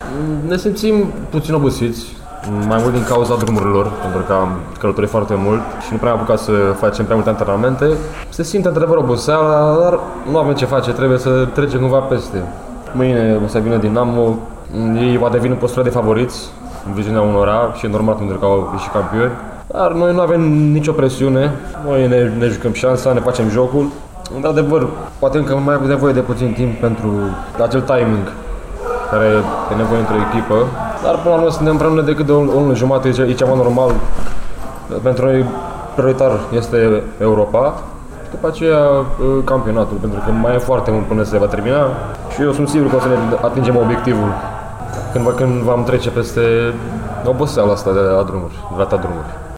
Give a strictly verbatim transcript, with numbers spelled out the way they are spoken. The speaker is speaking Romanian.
Ne simțim puțin obosiți, mai mult din cauza drumurilor, pentru că am călătorit foarte mult și nu prea am apucat să facem prea multe antrenamente. Se simte într-adevăr oboseala, dar nu avem ce face, trebuie să trecem cumva peste. Mâine o să vină Dinamo, ei va deveni postura de favoriți în viziunea unora și e normal pentru că au ieșit campioni. Dar noi nu avem nicio presiune, noi ne, ne jucăm șansa, ne facem jocul. Într-adevăr, poate încă mai avem nevoie de puțin timp pentru acel timing care e nevoie într-o echipă, dar până la urmă suntem împreună decât de o, o lună jumătate, e ceva normal. Pentru noi prioritar este Europa și după aceea campionatul, pentru că mai e foarte mult până se va termina și eu sunt sigur că o să ne atingem obiectivul când, când vom trece peste oboseala asta de la drumuri, de la drumuri.